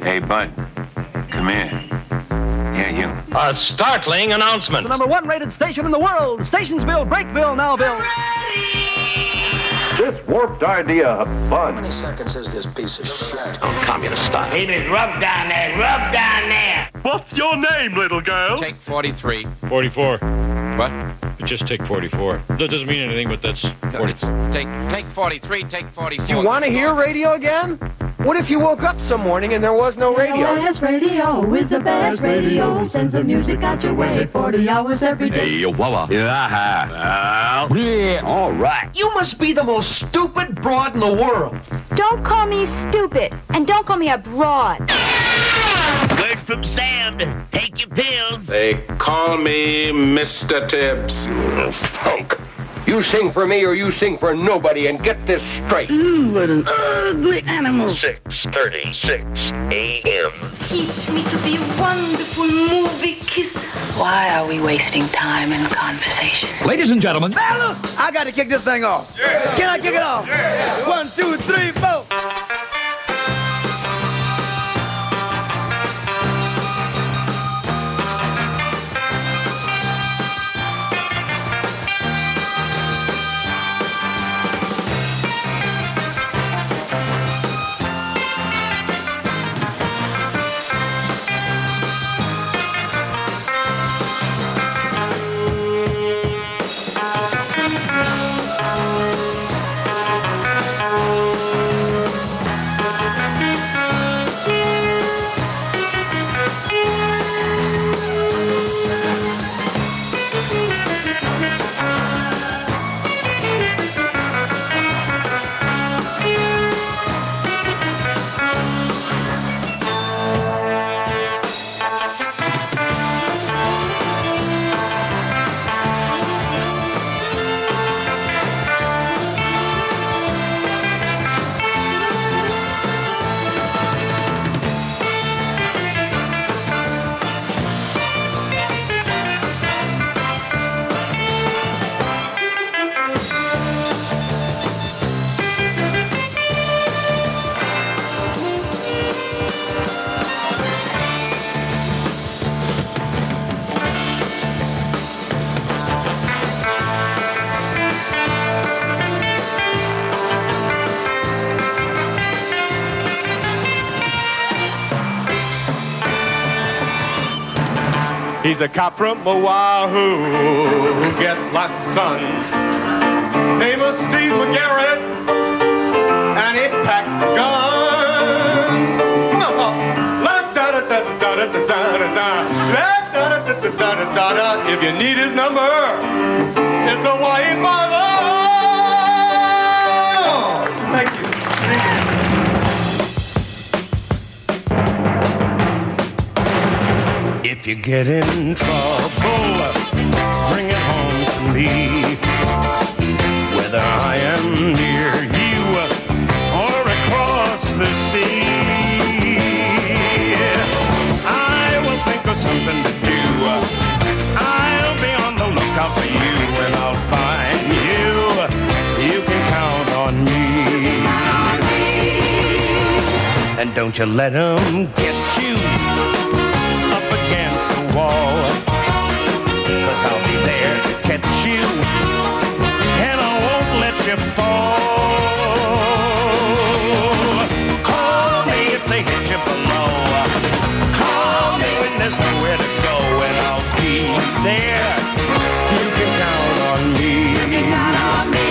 Hey, bud. Come here. Yeah, you. A startling announcement. The number one rated station in the world. Stationsville, Breakville, Nowville. This warped idea of fun. How many seconds is this piece of shit? On communist style. Baby, rub down there, rub down there. What's your name, little girl? Take 43. 44. What? Just take 44. That doesn't mean anything, but that's 40. Take 43, take 44. Do you want to hear radio again? What if you woke up some morning and there was no radio? KOS Radio is the best radio. Sends the music out your way 40 hours every day. Hey, yo, Wawa. Yeah, all right. You must be the most stupid broad in the world. Don't call me stupid, and don't call me a broad. Word from Sam. Take your pills. They call me Mr. Tibbs. Punk. You sing for me or you sing for nobody, and get this straight. What an ugly animal. 6:36 a.m. Teach me to be a wonderful movie kisser. Why are we wasting time in conversation? Ladies and gentlemen. Hey, look, I got to kick this thing off. Yeah. Can I kick it off? Yeah. 1, 2, 3, 4. He's a cop from Oahu who gets lots of sun. Name is Steve McGarrett, and he packs a gun. If you need his number, it's Hawaii 5-0. Thank you. If you get in trouble, bring it home to me. Whether I am near you or across the sea, I will think of something to do. I'll be on the lookout for you, and I'll find you. You can count on me. And don't you let 'em get you wall, 'cause I'll be there to catch you, and I won't let you fall. Call me if they hit you below. Call me when there's nowhere to go, and I'll be there. You can count on me. You can count on me.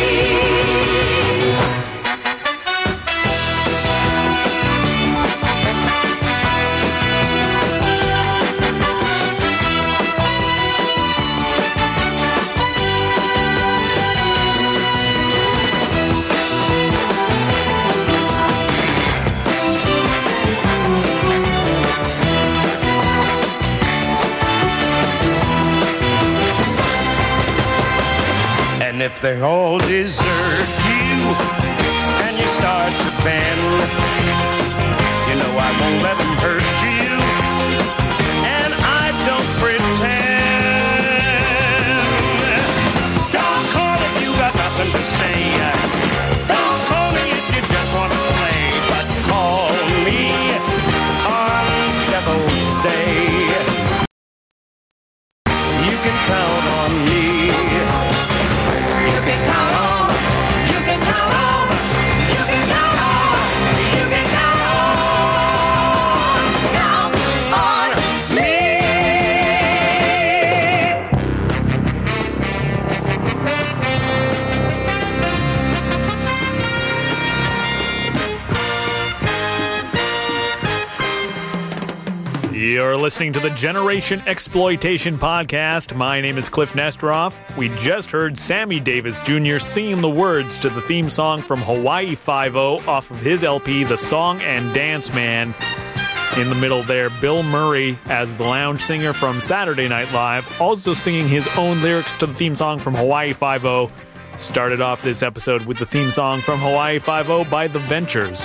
And if they all desert you and you start to bend, you know I won't let them hurt you, and I don't pretend. Don't call if you got nothing to say. Don't call me if you just want to play, but call me or You're listening to the Generation Exploitation Podcast. My name is Cliff Nesteroff. We just heard Sammy Davis Jr. singing the words to the theme song from Hawaii Five-0 off of his LP, The Song and Dance Man. In the middle there, Bill Murray as the lounge singer from Saturday Night Live, also singing his own lyrics to the theme song from Hawaii Five-0. Started off this episode with the theme song from Hawaii Five-0 by The Ventures.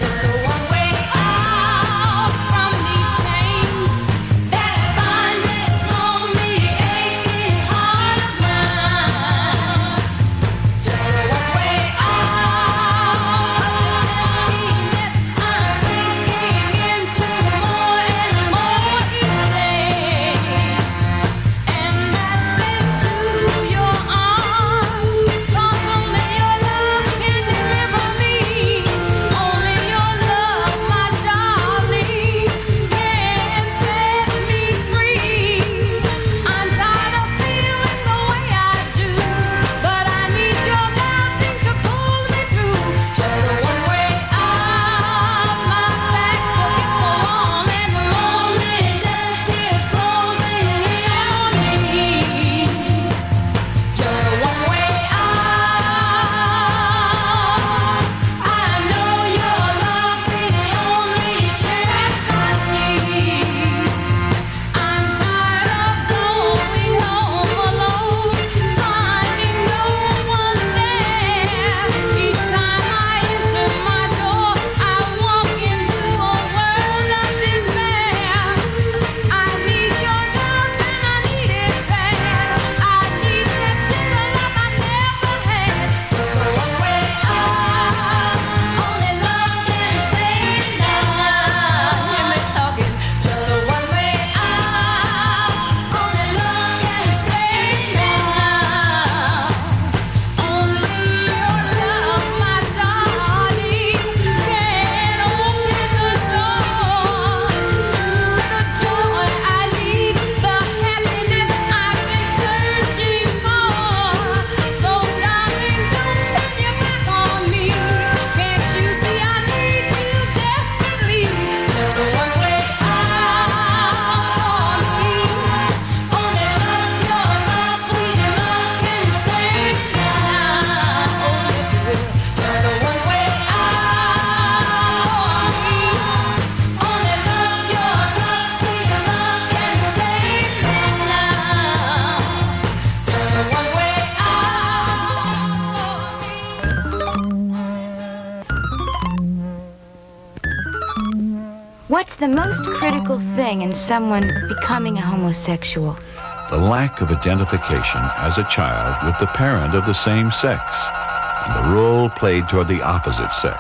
What's the most critical thing in someone becoming a homosexual? The lack of identification as a child with the parent of the same sex, and the role played toward the opposite sex.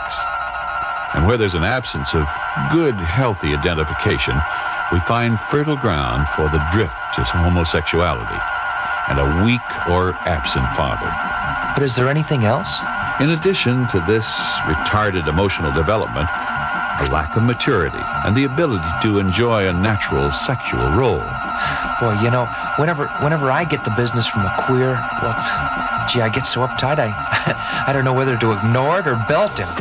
And where there's an absence of good, healthy identification, we find fertile ground for the drift to homosexuality and a weak or absent father. But is there anything else? In addition to this retarded emotional development, a lack of maturity and the ability to enjoy a natural sexual role. Boy, you know, whenever I get the business from a queer, well, gee, I get so uptight, I don't know whether to ignore it or belt him.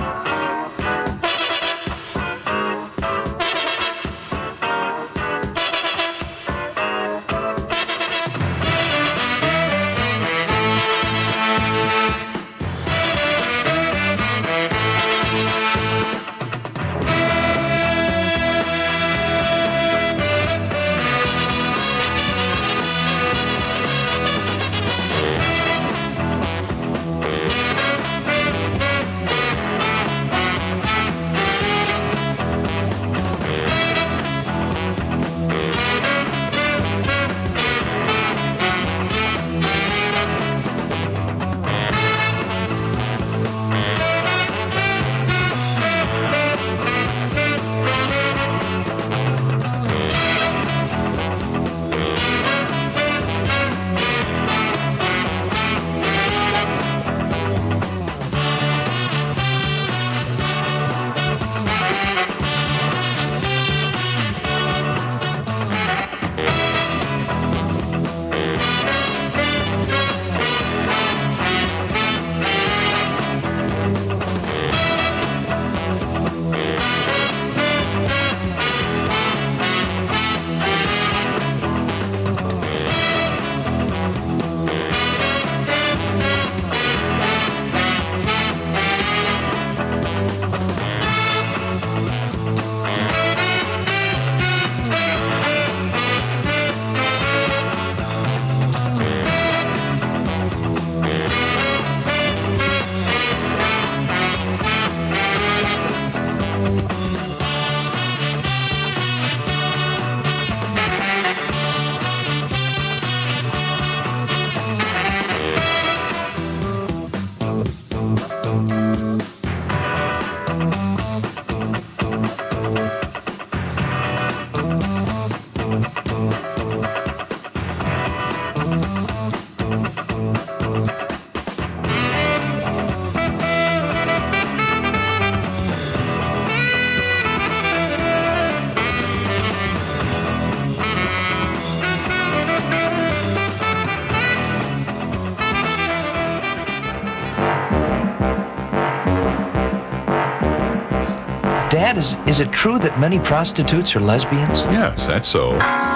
Dad, is it true that many prostitutes are lesbians? Yes, that's so.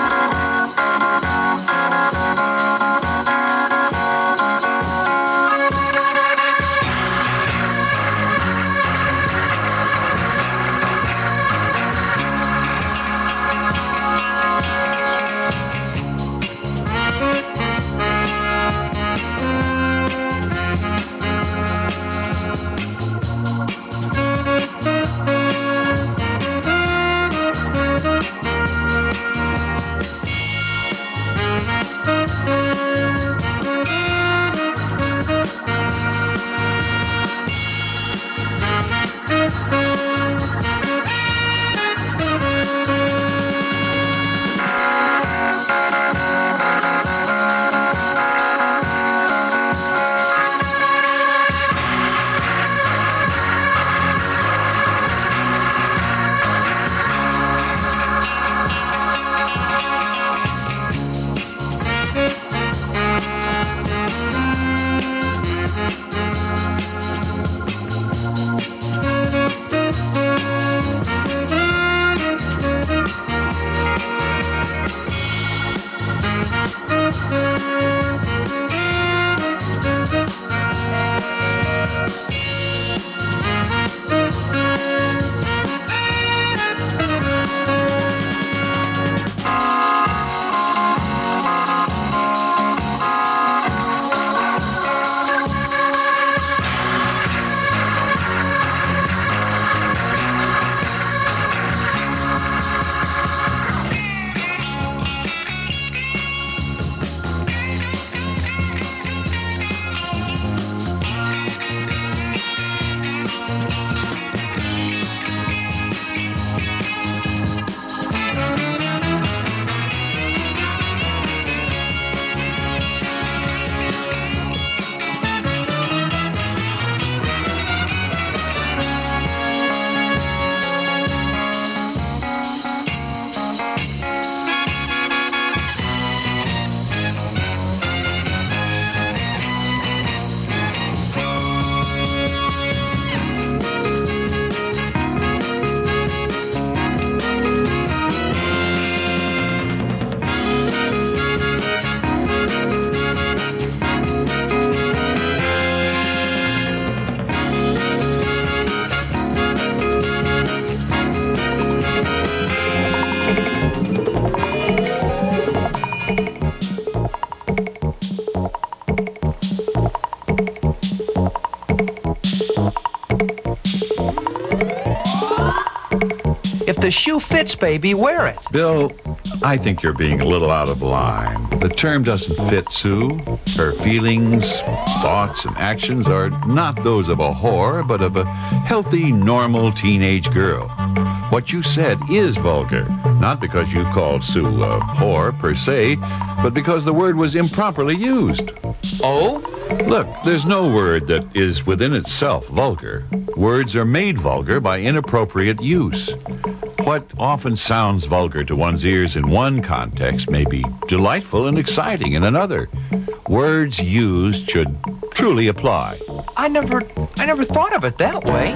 If the shoe fits, baby, wear it. Bill, I think you're being a little out of line. The term doesn't fit Sue. Her feelings, thoughts, and actions are not those of a whore, but of a healthy, normal teenage girl. What you said is vulgar, not because you called Sue a whore per se, but because the word was improperly used. Oh? Look, there's no word that is within itself vulgar. Words are made vulgar by inappropriate use. What often sounds vulgar to one's ears in one context may be delightful and exciting in another. Words used should truly apply. I never thought of it that way.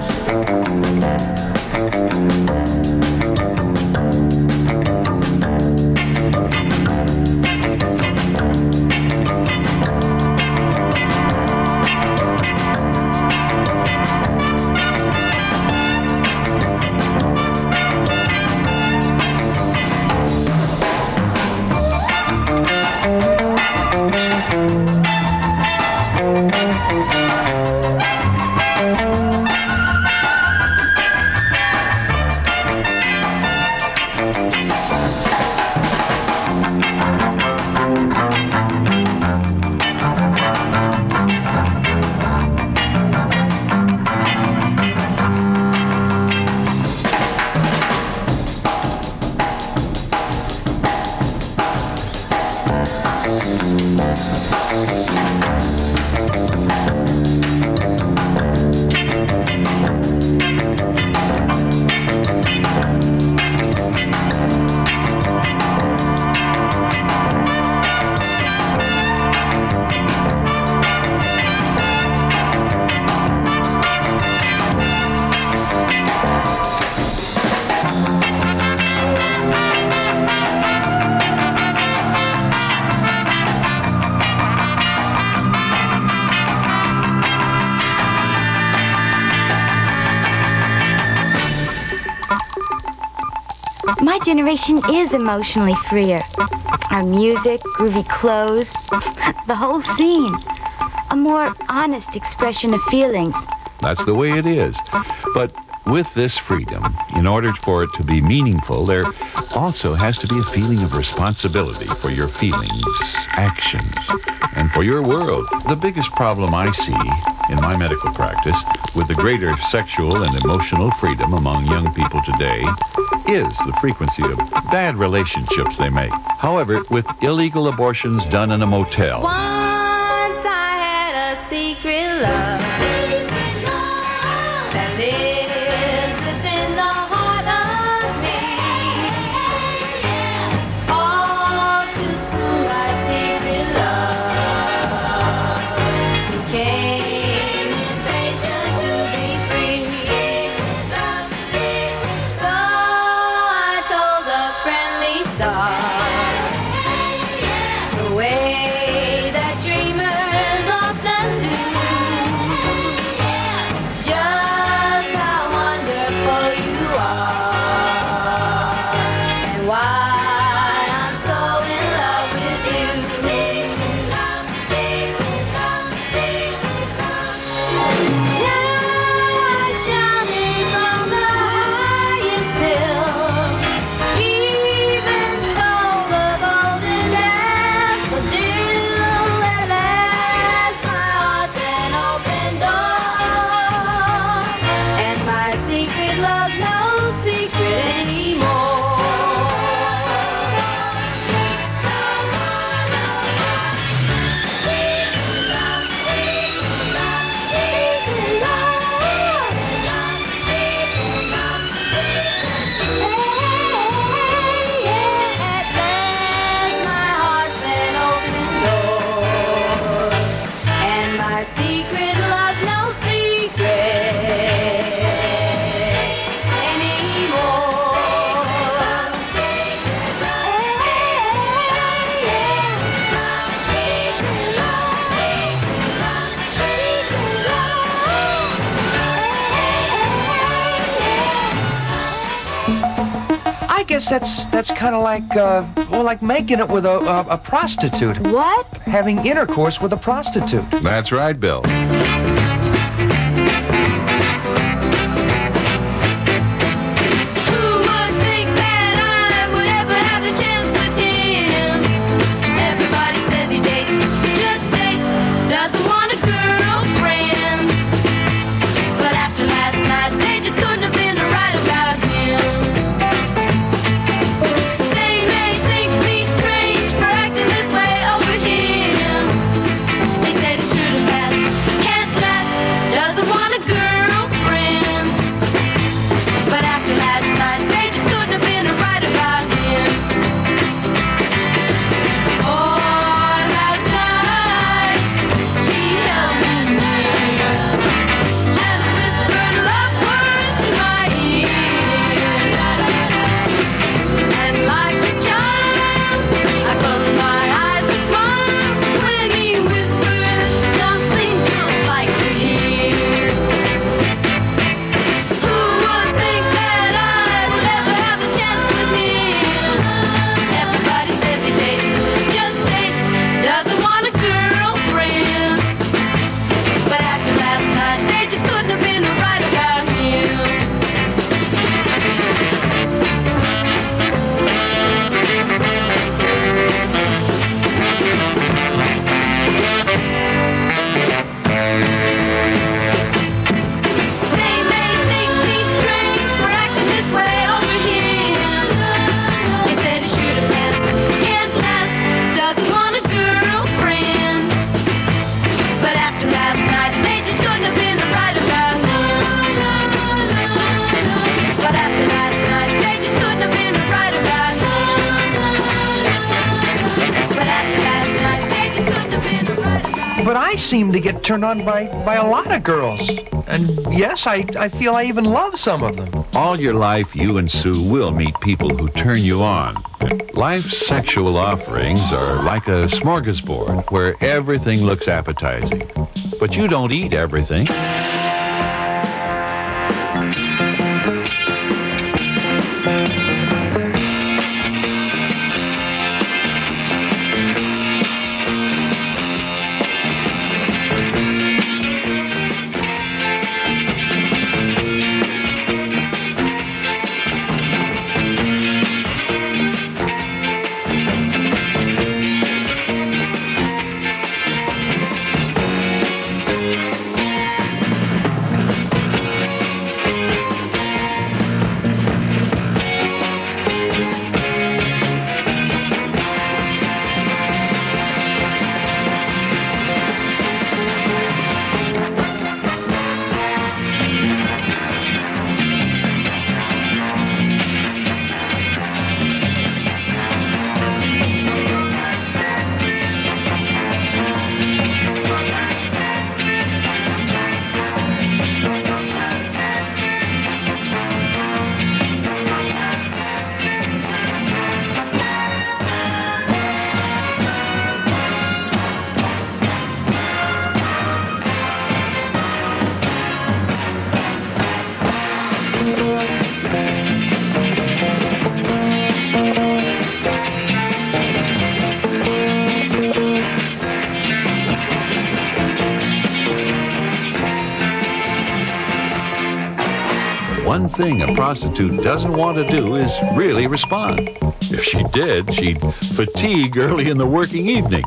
My generation is emotionally freer. Our music, groovy clothes, the whole scene. A more honest expression of feelings. That's the way it is. But with this freedom, in order for it to be meaningful, there also has to be a feeling of responsibility for your feelings, actions, and for your world. The biggest problem I see in my medical practice with the greater sexual and emotional freedom among young people today is the frequency of bad relationships they make. However, with illegal abortions done in a motel, Once I had a secret love that lives within the heart of me. All too soon my secret love became impatient to be free. So I told a friendly star the way that dreamers often do. Just how wonderful you are, and why I'm so in love with you. Now I shouted from the highest hill, even told the golden daffodil. At last my heart's an open door, and my secret love's no secret anymore. At last my heart's an open door, and my secret love's no secret I guess that's kind of like, like making it with a prostitute. What? Having intercourse with a prostitute. that's right, Bill. Who would think that I would ever have a chance with him? Everybody says he dates, just dates, doesn't want a girlfriend. But after last night, they just couldn't have been right about him. They may think me strange for acting this way over him. They said it's true to pass, can't last, doesn't want a girlfriend. But after last night, they just couldn't have been right about him. Oh, last night, she held me near and whispered love words in my ear. And like a child, I closed my eyes and smiled when he whispered nothing feels like to hear. Who would think that I would ever have a chance with him? Everybody says he dates, just dates, doesn't want a girlfriend. But after last night, they just couldn't have been right about him. They may think me strange for acting this way over him. They said he should have been, can't last, doesn't want a girlfriend. But after last night, they just couldn't have been right about him. But after last night, they just couldn't have been right about him. But after last night, they just couldn't have been right about him. But I seem to get turned on by a lot of girls. And yes, I feel I even love some of them. All your life, you and Sue will meet people who turn you on. Life's sexual offerings are like a smorgasbord where everything looks appetizing. But you don't eat everything. thing a prostitute doesn't want to do is really respond. If she did, she'd fatigue early in the working evening.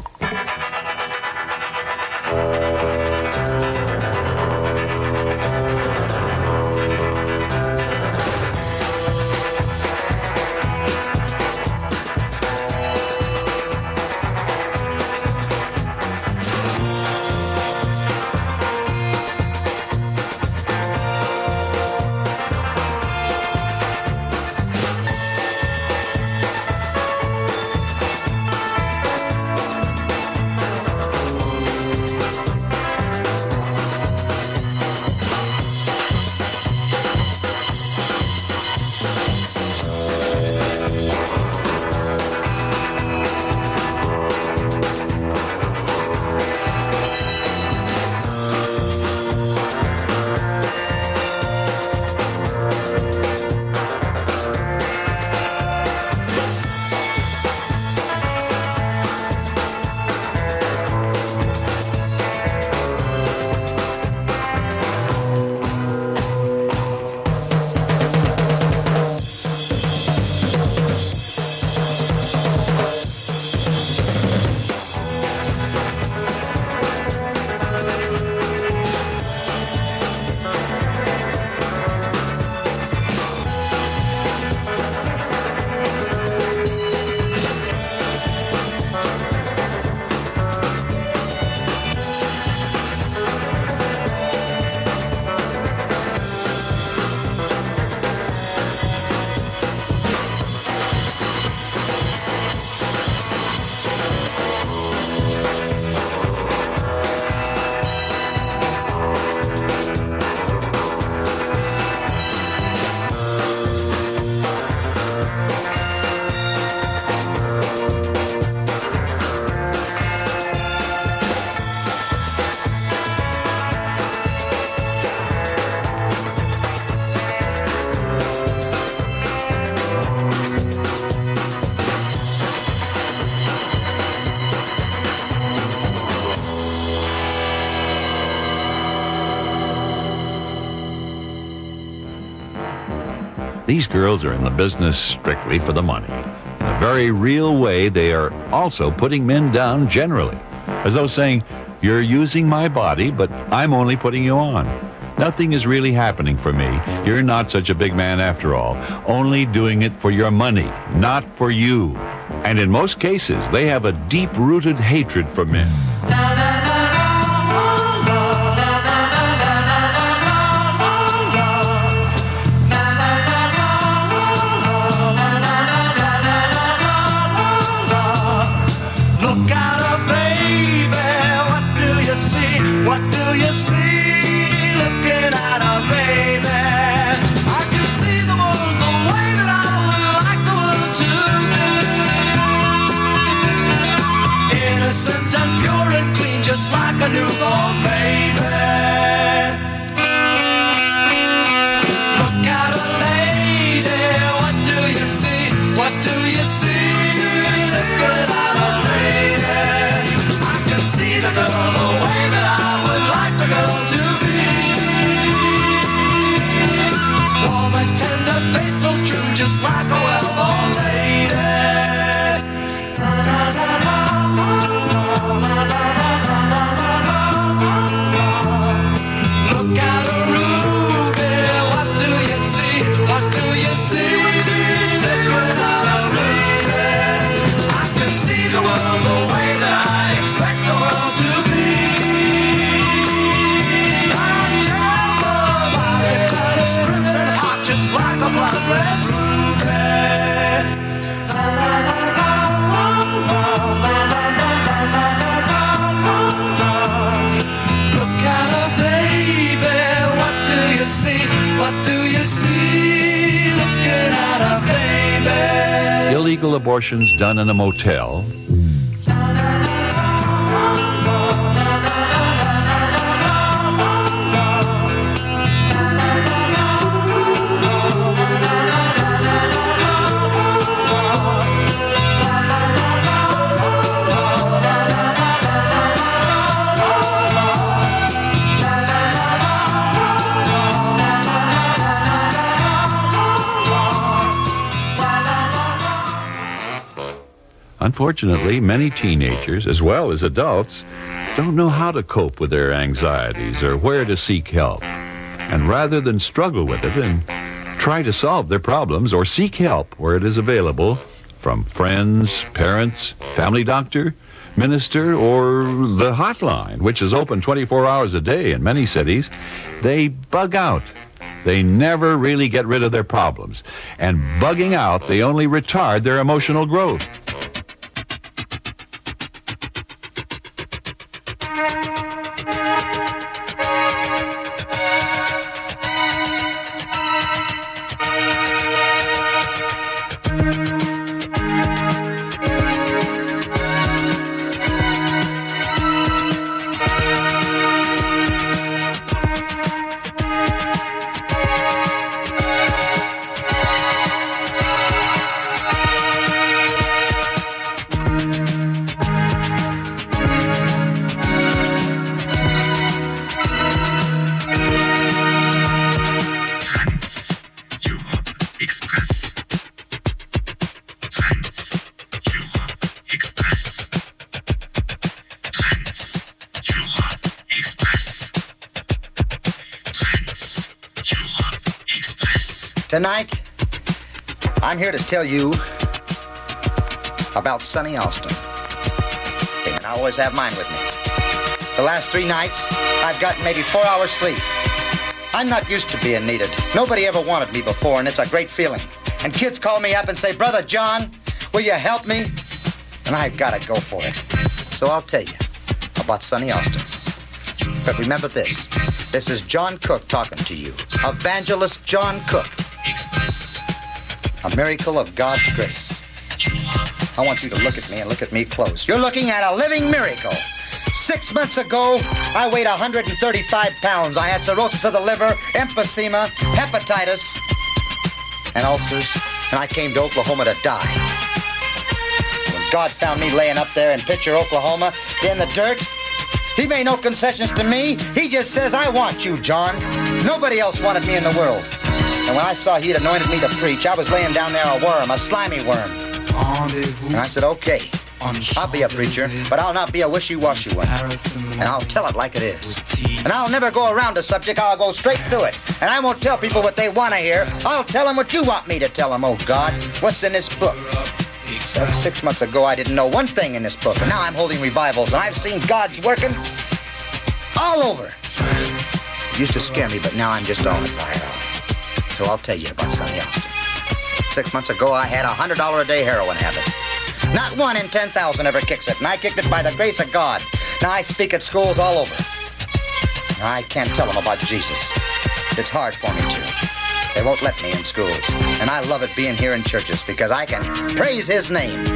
These girls are in the business strictly for the money. In a very real way, they are also putting men down generally, as though saying, "You're using my body, but I'm only putting you on. Nothing is really happening for me. You're not such a big man after all. Only doing it for your money, not for you." And in most cases, they have a deep-rooted hatred for men. Just like a newborn baby. Look at her, lady. What do you see? What do you see? Look at her, lady. I can see the girl the way that I would like the girl to be. Warm and tender, faithful, true, just like a well-born lady. Illegal abortions done in a motel. Unfortunately, many teenagers, as well as adults, don't know how to cope with their anxieties or where to seek help. And rather than struggle with it and try to solve their problems or seek help where it is available from friends, parents, family doctor, minister, or the hotline, which is open 24 hours a day in many cities, they bug out. They never really get rid of their problems. And bugging out, they only retard their emotional growth. Tonight, I'm here to tell you about Sonny Austin. And I always have mine with me. The last 3 nights, I've gotten maybe 4 hours sleep. I'm not used to being needed. Nobody ever wanted me before, and it's a great feeling. And kids call me up and say, Brother John, will you help me? And I've got to go for it. So I'll tell you about Sonny Austin. But remember this. This is John Cook talking to you. Evangelist John Cook. A miracle of God's grace. I want you to look at me and look at me close. You're looking at a living miracle. 6 months ago, I weighed 135 pounds. I had cirrhosis of the liver, emphysema, hepatitis, and ulcers, and I came to Oklahoma to die. When God found me laying up there in Pitcher, Oklahoma, in the dirt, He made no concessions to me. He just says, I want you, John. Nobody else wanted me in the world. And when I saw He'd anointed me to preach, I was laying down there a worm, a slimy worm. And I said, okay, I'll be a preacher, but I'll not be a wishy-washy one. And I'll tell it like it is. And I'll never go around a subject, I'll go straight to it. And I won't tell people what they want to hear. I'll tell them what you want me to tell them, oh God. What's in this book? 6 months ago, I didn't know one thing in this book. And now I'm holding revivals, and I've seen God's working all over. It used to scare me, but now I'm just on it. So I'll tell you about Sonny Austin. 6 months ago, I had a $100 a day heroin habit. Not 1 in 10,000 ever kicks it, and I kicked it by the grace of God. Now I speak at schools all over. Now, I can't tell them about Jesus. It's hard for me to. They won't let me in schools. And I love it being here in churches because I can praise His name.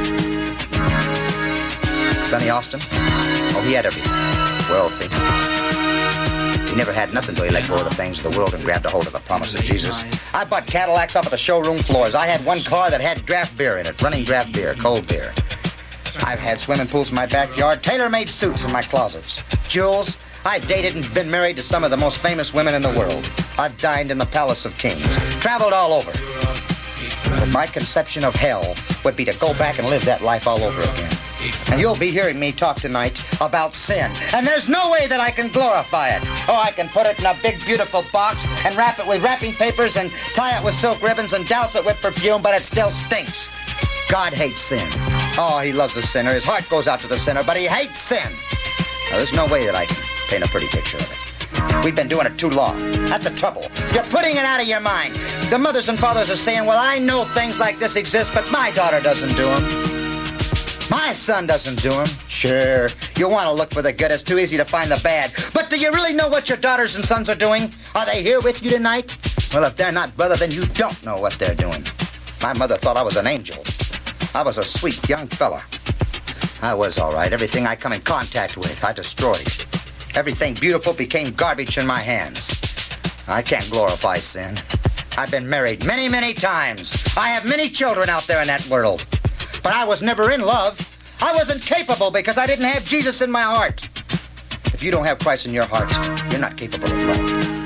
Sonny Austin, oh, he had everything. Wealthy. He never had nothing till he let go of the things of the world and grabbed a hold of the promise of Jesus. I bought Cadillacs off of the showroom floors. I had one car that had draft beer in it, running draft beer, cold beer. I've had swimming pools in my backyard, tailor-made suits in my closets. Jewels, I've dated and been married to some of the most famous women in the world. I've dined in the Palace of Kings, traveled all over. But my conception of hell would be to go back and live that life all over again. And you'll be hearing me talk tonight about sin. And there's no way that I can glorify it. Oh, I can put it in a big, beautiful box and wrap it with wrapping papers and tie it with silk ribbons and douse it with perfume, but it still stinks. God hates sin. Oh, He loves a sinner. His heart goes out to the sinner, but He hates sin. Now, there's no way that I can paint a pretty picture of it. We've been doing it too long. That's the trouble. You're putting it out of your mind. The mothers and fathers are saying, well, I know things like this exist, but my daughter doesn't do them. My son doesn't do them. Sure, you want to look for the good. It's too easy to find the bad. But do you really know what your daughters and sons are doing? Are they here with you tonight? Well, if they're not, brother, then you don't know what they're doing. My mother thought I was an angel. I was a sweet young fella. I was all right. Everything I come in contact with, I destroyed. Everything beautiful became garbage in my hands. I can't glorify sin. I've been married many, many times. I have many children out there in that world. But I was never in love. I wasn't capable because I didn't have Jesus in my heart. If you don't have Christ in your heart, you're not capable of love.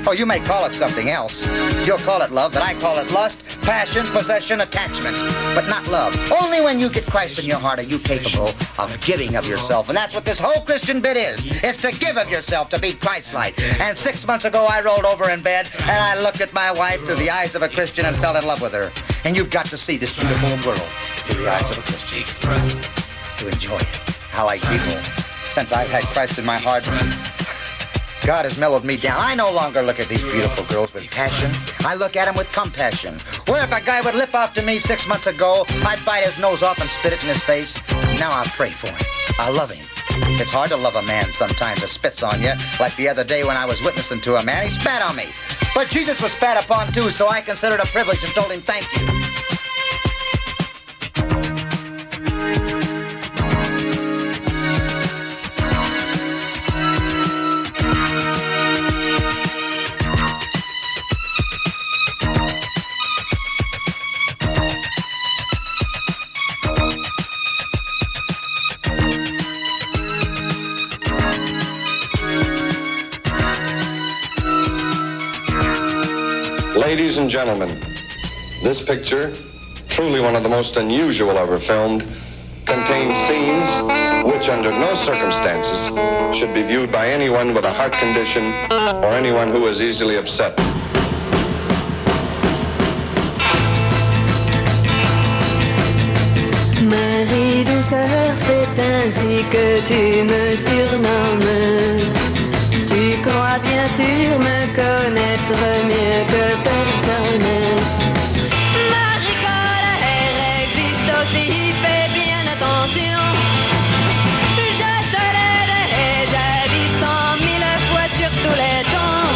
Oh, you may call it something else. You'll call it love, but I call it lust, passion, possession, attachment. But not love. Only when you get Christ in your heart are you capable of giving of yourself. And that's what this whole Christian bit is. It's to give of yourself, to be Christ-like. And 6 months ago, I rolled over in bed, and I looked at my wife through the eyes of a Christian and fell in love with her. And you've got to see this beautiful girl through the eyes of a Christian. To enjoy it. How I people. Since I've had Christ in my heart, God has mellowed me down. I no longer look at these beautiful girls with passion. I look at them with compassion. Where if a guy would lip off to me 6 months ago, I'd bite his nose off and spit it in his face. Now I pray for him. I love him. It's hard to love a man sometimes that spits on you. Like the other day when I was witnessing to a man, he spat on me. But Jesus was spat upon too, so I considered it a privilege and told him thank you. Ladies and gentlemen, this picture, truly one of the most unusual ever filmed, contains scenes which under no circumstances should be viewed by anyone with a heart condition or anyone who is easily upset. Marie douceur, c'est ainsi que tu me surnommes. Tu crois bien sûr me connaître mieux que personne. Marie colère existe aussi, fais bien attention. Je te l'ai déjà dit 100 000 fois sur tous les tons.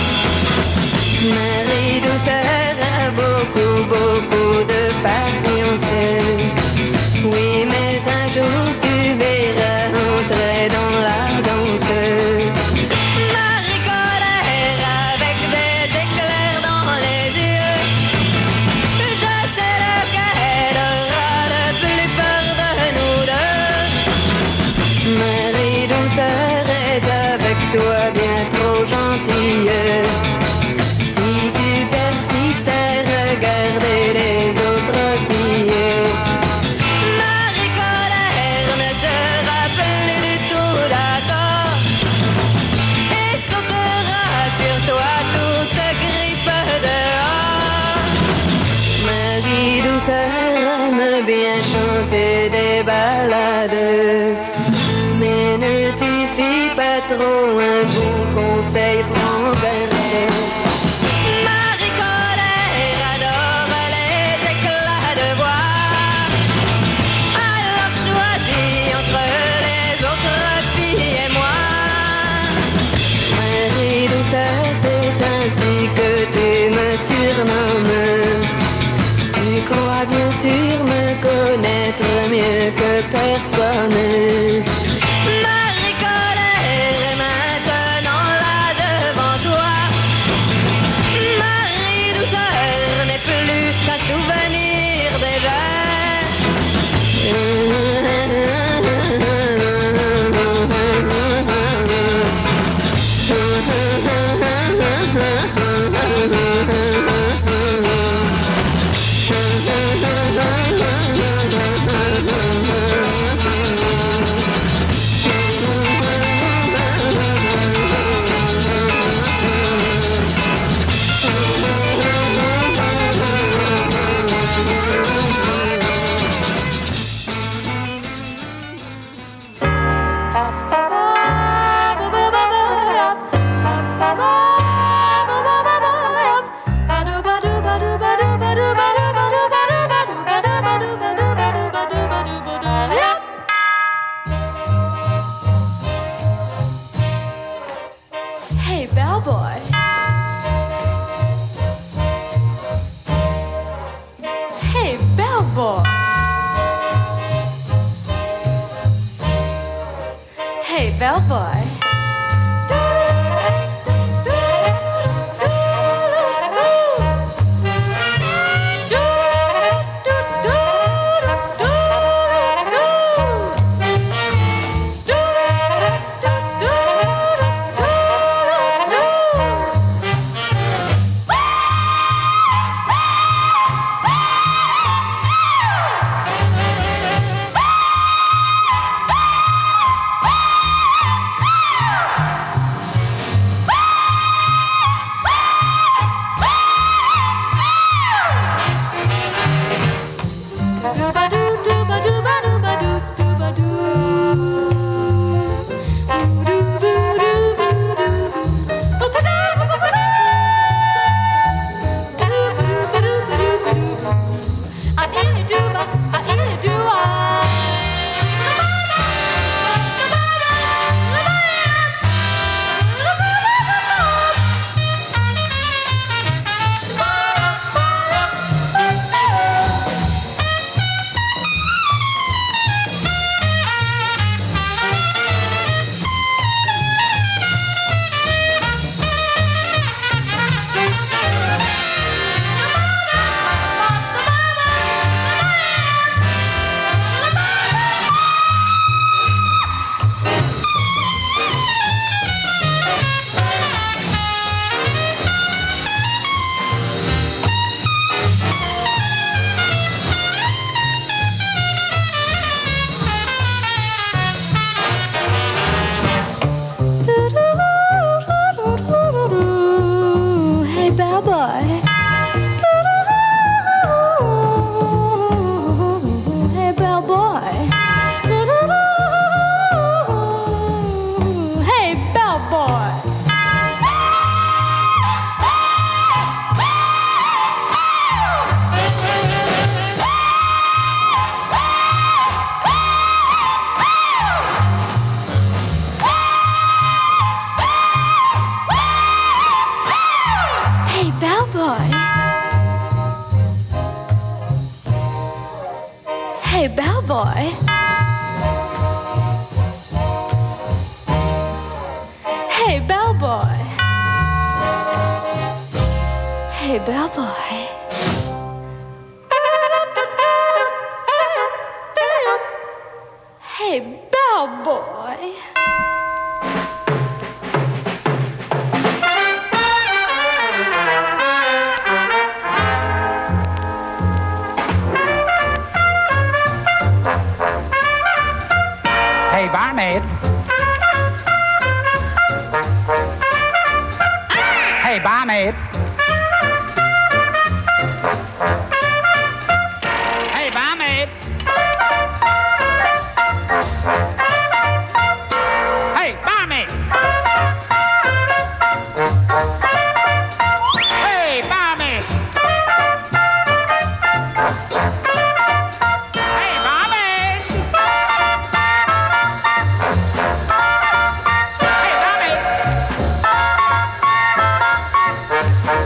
Marie douceur a beaucoup, beaucoup de patience. Oui, mais un jour tu verras entrer dans la danse. Marie colère avec des éclairs dans les yeux. Je sais lequel aura le plus peur de nous deux. Marie douceur est avec toi bien trop gentille. Si tu persistes à regarder les autres filles, Marie colère ne sera plus du tout d'accord et sautera sur toi toute griffe dehors. Marie douceur aime bien chanter des ballades, mais ne t'y fie pas trop, un bon conseil prends garde. Marie colère adore les éclats de voix, alors choisis entre les autres filles et moi. Marie douceur, c'est ainsi que tu me surnommes. Tu crois bien sûr me connaître mieux que personne. Marie colère est maintenant là devant toi. Marie douceur n'est plus qu'un souvenir déjà. Hey, bellboy. Hey, bellboy. Hey, bellboy. Hey, bellboy. Hey, bellboy. Hey, bellboy. Hey, bellboy. Hey, barmaid. Hey, barmaid. Hey, barmaid. Hey, barmaid. Hey, barmaid. Hey,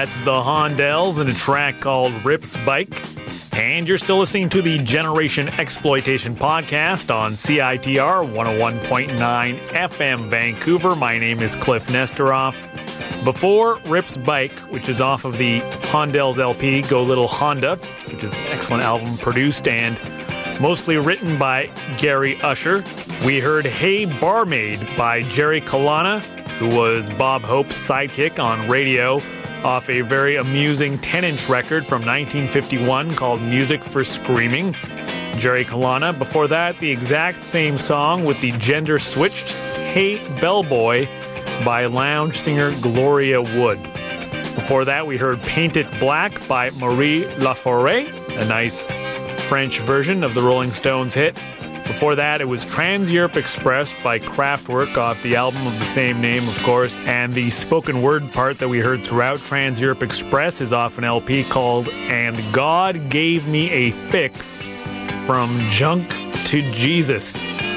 That's the Hondells and a track called Rip's Bike. And you're still listening to the Generation Exploitation Podcast on CITR 101.9 FM Vancouver. My name is Cliff Nesteroff. Before Rip's Bike, which is off of the Hondells LP, Go Little Honda, which is an excellent album produced and mostly written by Gary Usher, we heard Hey Barmaid by Jerry Kalana, who was Bob Hope's sidekick on radio, off a very amusing 10-inch record from 1951 called Music for Screaming. Jerry Kalana. Before that, the exact same song with the gender switched Hey Bellboy by lounge singer Gloria Wood. Before that, we heard Paint It Black by Marie Laforêt, a nice French version of the Rolling Stones hit. Before that, it was Trans-Europe Express by Kraftwerk off the album of the same name, of course, and the spoken word part that we heard throughout Trans-Europe Express is off an LP called And God Gave Me a Fix, From Junk to Jesus.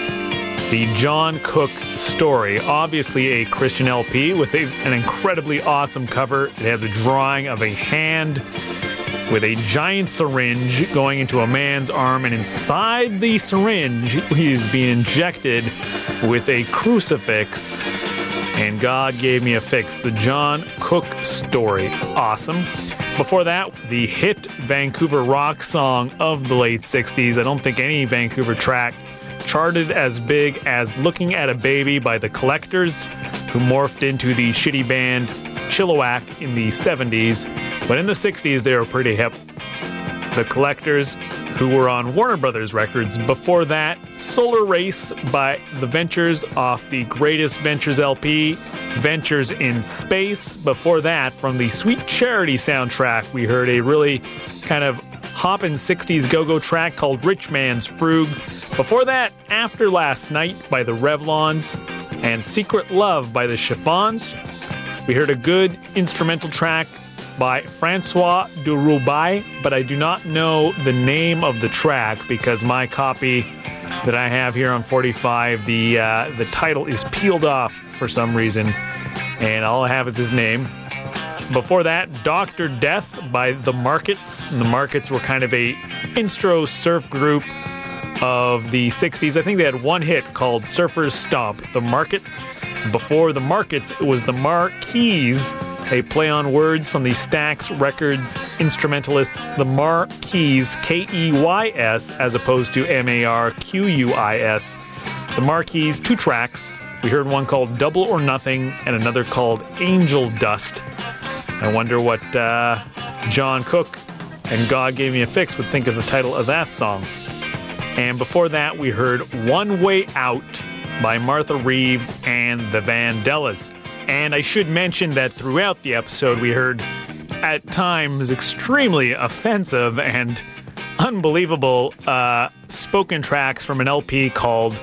The John Cook Story, obviously a Christian LP with an incredibly awesome cover. It has a drawing of a hand with a giant syringe going into a man's arm, and inside the syringe, he is being injected with a crucifix. And God Gave Me a Fix, the John Cook Story. Awesome. Before that, the hit Vancouver rock song of the late 60s. I don't think any Vancouver track charted as big as Looking at a Baby by the Collectors, who morphed into the shitty band Chilliwack in the 70s. But in the 60s, they were pretty hip. The Collectors, who were on Warner Brothers Records. Before that, Solar Race by The Ventures off the Greatest Ventures LP, Ventures in Space. Before that, from the Sweet Charity soundtrack, we heard a really kind of hoppin' 60s go-go track called Rich Man's Frug. Before that, After Last Night by the Revlons and Secret Love by the Chiffons. We heard a good instrumental track by Francois de Roubaix, but I do not know the name of the track because my copy that I have here on 45, the title is peeled off for some reason, and all I have is his name. Before that, Dr. Death by The Markets. And The Markets were kind of a instro surf group of the 60s. I think they had one hit called Surfers Stomp. The Markets. Before The Markets, it was The Marquees, a play on words from the Stax Records instrumentalists, The Marquees, Keys, as opposed to Marquis. The Marquees, 2 tracks. We heard one called Double or Nothing and another called Angel Dust. I wonder what John Cook and God Gave Me a Fix would think of the title of that song. And before that, we heard One Way Out by Martha Reeves and the Vandellas. And I should mention that throughout the episode, we heard, at times, extremely offensive and unbelievable spoken tracks from an LP called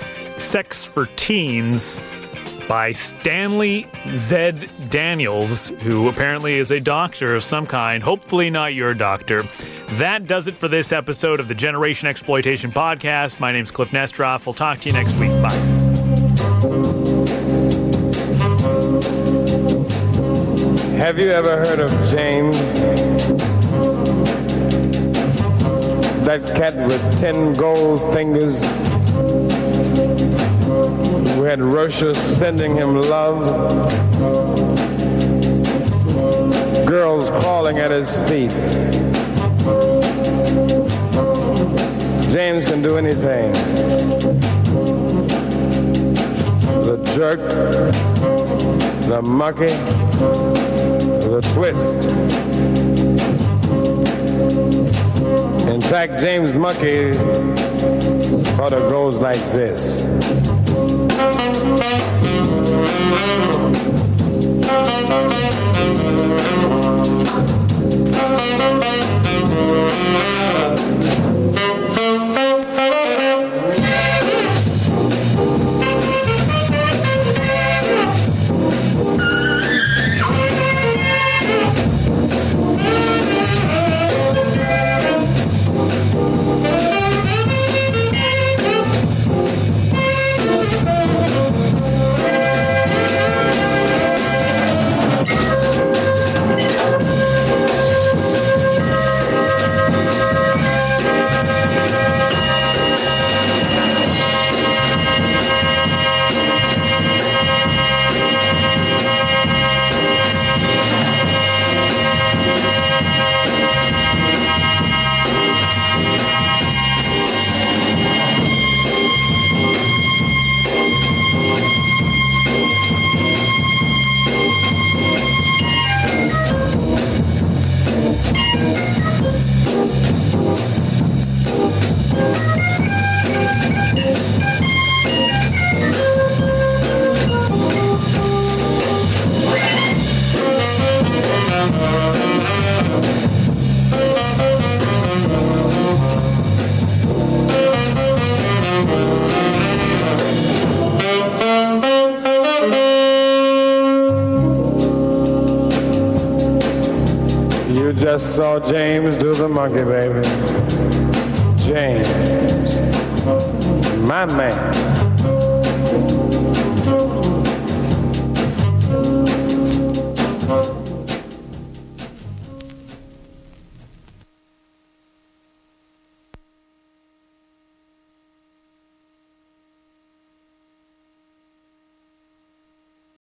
Sex for Teens by Stanley Z. Daniels, who apparently is a doctor of some kind, hopefully not your doctor. That does it for this episode of the Generation Exploitation Podcast. My name's Cliff Nesteroff. We'll talk to you next week. Bye. Have you ever heard of James? That cat with 10 gold fingers who had Russia sending him love, girls crawling at his feet. James can do anything. The jerk, the monkey, the twist. In fact, James Monkey sort of goes like this. You just saw James do the monkey, baby. James, my man.